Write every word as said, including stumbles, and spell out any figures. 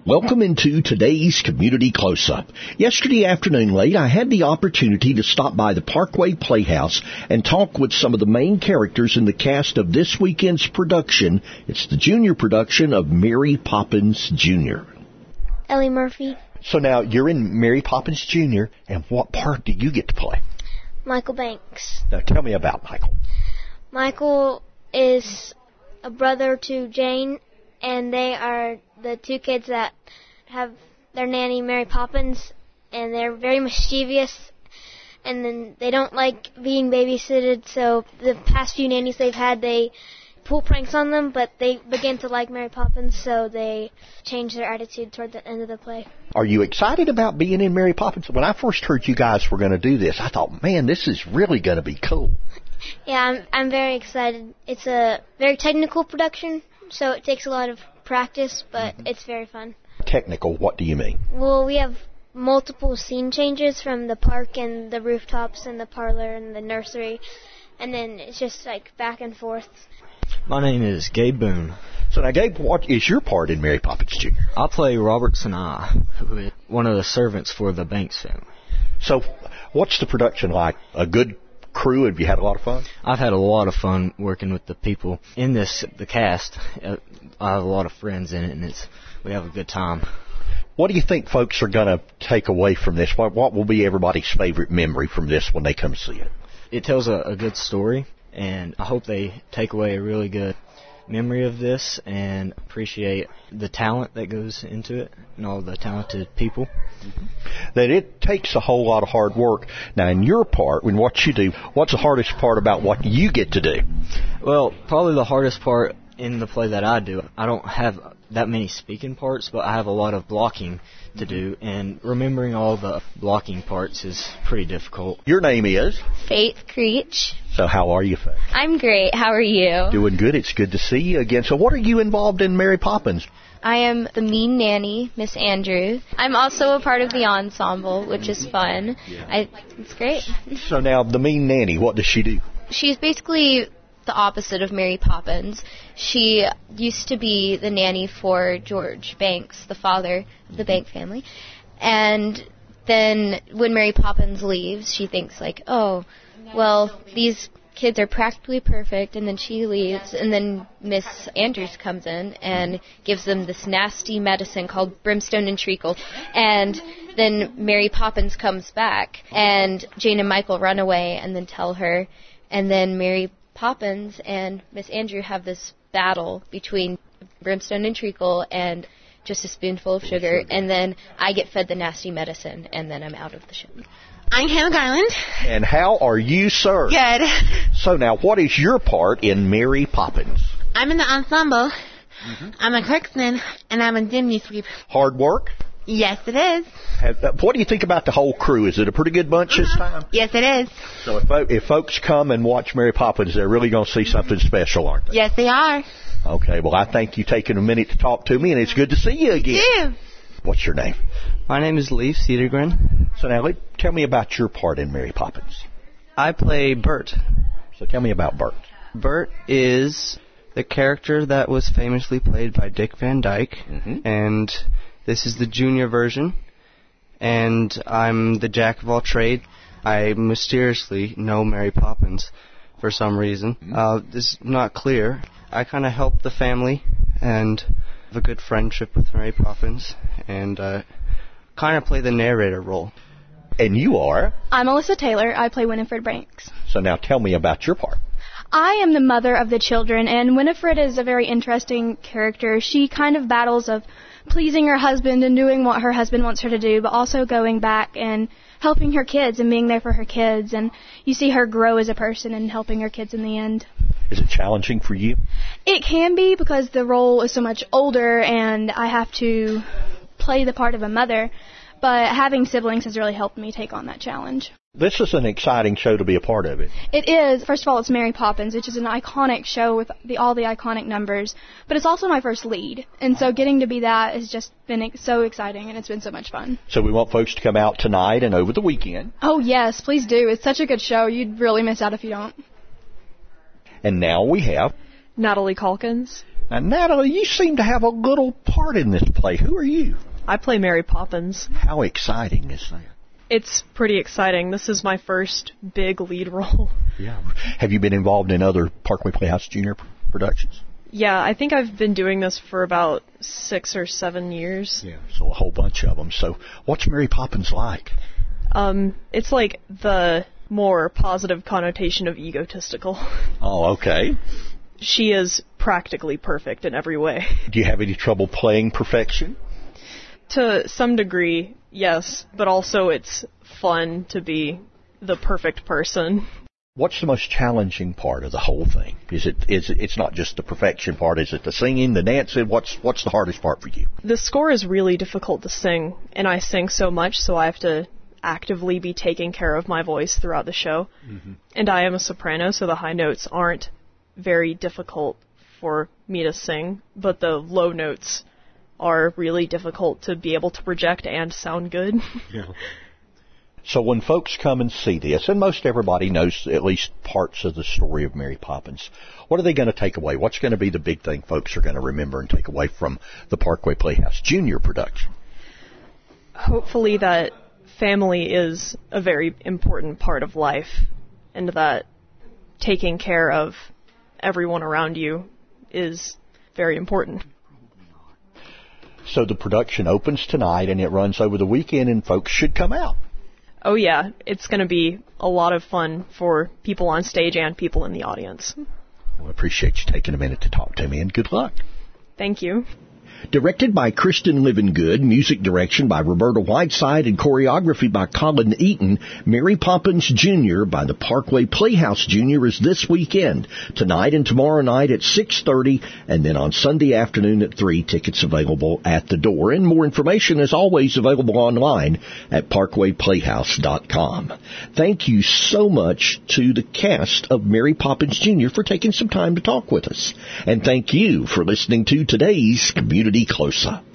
Welcome into today's Community Close-Up. Yesterday afternoon late, I had the opportunity to stop by the Parkway Playhouse and talk with some of the main characters in the cast of this weekend's production. It's the junior production of Mary Poppins Junior Ellie Murphy. So now, you're in Mary Poppins Junior, and what part do you get to play? Michael Banks. Now, tell me about Michael. Michael is a brother to Jane, and they are the two kids that have their nanny, Mary Poppins, and they're very mischievous, and then they don't like being babysitted, so the past few nannies they've had, they pull pranks on them, but they begin to like Mary Poppins, so they change their attitude toward the end of the play. Are you excited about being in Mary Poppins? When I first heard you guys were going to do this, I thought, man, this is really going to be cool. Yeah, I'm, I'm very excited. It's a very technical production, so it takes a lot of practice, but mm-hmm. It's very fun. Technical, what do you mean? Well, we have multiple scene changes from the park and the rooftops and the parlor and the nursery, and then it's just like back and forth. My name is Gabe Boone. So now, Gabe, what is your part in Mary Poppins Junior? I play Robert Sinai, who is one of the servants for the Banks family. So what's the production like? A good crew? Have you had a lot of fun? I've had a lot of fun working with the people in this, the cast. Uh, I have a lot of friends in it, and it's we have a good time. What do you think folks are going to take away from this? What, what will be everybody's favorite memory from this when they come see it? It tells a, a good story, and I hope they take away a really good memory of this and appreciate the talent that goes into it and all the talented people. Mm-hmm. That it takes a whole lot of hard work. Now, in your part, in what you do, what's the hardest part about what you get to do? Well, probably the hardest part in the play that I do, I don't have that many speaking parts, but I have a lot of blocking to do, and remembering all the blocking parts is pretty difficult. Your name is? Faith Creech. So how are you, Faith? I'm great. How are you? Doing good. It's good to see you again. So what are you involved in Mary Poppins? I am the mean nanny, Miss Andrews. I'm also a part of the ensemble, which is fun. I, it's great. So now, the mean nanny, what does she do? She's basically the opposite of Mary Poppins. She used to be the nanny for George Banks, the father of the Bank family. And then when Mary Poppins leaves, she thinks like, oh, well, these kids are practically perfect, and then she leaves, and then Miss Andrews comes in and gives them this nasty medicine called brimstone and treacle, and then Mary Poppins comes back, and Jane and Michael run away and then tell her, and then Mary Poppins and Miss Andrew have this battle between brimstone and treacle and just a spoonful of sugar, and then I get fed the nasty medicine, and then I'm out of the show. I'm Hannah Garland. And how are you, sir? Good. So now, what is your part in Mary Poppins? I'm in the ensemble. Mm-hmm. I'm a Kirksman, and I'm a chimney sweep. Hard work? Yes, it is. Have, uh, what do you think about the whole crew? Is it a pretty good bunch uh-huh. this time? Yes, it is. So if, if folks come and watch Mary Poppins, they're really going to see something special, aren't they? Yes, they are. Okay, well, I thank you taking a minute to talk to me, and it's good to see you again. You too. What's your name? My name is Leif Cedergren. So now, tell me about your part in Mary Poppins. I play Bert. So tell me about Bert. Bert is the character that was famously played by Dick Van Dyke, mm-hmm. and this is the junior version, and I'm the jack of all trades. I mysteriously know Mary Poppins for some reason. Mm-hmm. Uh, this is not clear. I kind of help the family and have a good friendship with Mary Poppins, and uh, kind of play the narrator role. And you are? I'm Alyssa Taylor. I play Winifred Banks. So now tell me about your part. I am the mother of the children, and Winifred is a very interesting character. She kind of battles of pleasing her husband and doing what her husband wants her to do, but also going back and helping her kids and being there for her kids. And you see her grow as a person and helping her kids in the end. Is it challenging for you? It can be, because the role is so much older and I have to play the part of a mother. But having siblings has really helped me take on that challenge. This is an exciting show to be a part of it. It is. First of all, it's Mary Poppins, which is an iconic show with the, all the iconic numbers. But it's also my first lead. And so getting to be that has just been so exciting, and it's been so much fun. So we want folks to come out tonight and over the weekend. Oh, yes, please do. It's such a good show. You'd really miss out if you don't. And now we have Natalie Calkins. Now, Natalie, you seem to have a little part in this play. Who are you? I play Mary Poppins. How exciting is that? It's pretty exciting. This is my first big lead role. Yeah. Have you been involved in other Parkway Playhouse Junior productions? Yeah, I think I've been doing this for about six or seven years. Yeah, so a whole bunch of them. So what's Mary Poppins like? Um, it's like the more positive connotation of egotistical. Oh, okay. She is practically perfect in every way. Do you have any trouble playing perfection? To some degree, yes, but also it's fun to be the perfect person. What's the most challenging part of the whole thing? Is it is it, it's not just the perfection part, is it the singing, the dancing? What's what's the hardest part for you? The score is really difficult to sing, and I sing so much, so I have to actively be taking care of my voice throughout the show. Mm-hmm. And I am a soprano, so the high notes aren't very difficult for me to sing, but the low notes are really difficult to be able to project and sound good. Yeah. So when folks come and see this, and most everybody knows at least parts of the story of Mary Poppins, what are they going to take away? What's going to be the big thing folks are going to remember and take away from the Parkway Playhouse Junior production? Hopefully that family is a very important part of life, and that taking care of everyone around you is very important. So the production opens tonight and it runs over the weekend, and folks should come out. Oh yeah, it's going to be a lot of fun for people on stage and people in the audience. Well, I appreciate you taking a minute to talk to me, and good luck. Thank you. Directed by Kristen Livengood, music direction by Roberta Whiteside, and choreography by Colin Eaton, Mary Poppins Junior by the Parkway Playhouse Junior is this weekend, tonight and tomorrow night at six thirty, and then on Sunday afternoon at three. Tickets available at the door. And more information is always available online at parkway playhouse dot com. Thank you so much to the cast of Mary Poppins Junior for taking some time to talk with us. And thank you for listening to today's Community Close-Up.